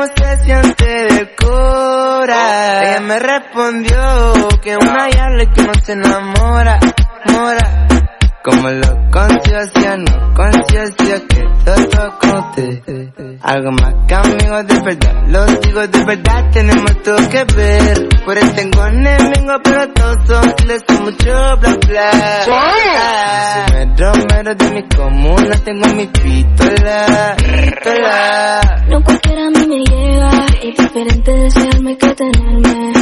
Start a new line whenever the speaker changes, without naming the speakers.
cómo se siente de cora. Ella me respondió que una yale que no se enamora, mora. Como lo conciencia, no conciencia que todo con usted. Algo más que amigos de verdad, los hijos de verdad tenemos todo que ver. Por eso tengo enemigos, pero todos son les son mucho bla bla. Mero de mi comuna, tengo mi pistola.
No cualquiera a mí me llega, es diferente desearme que tenerme.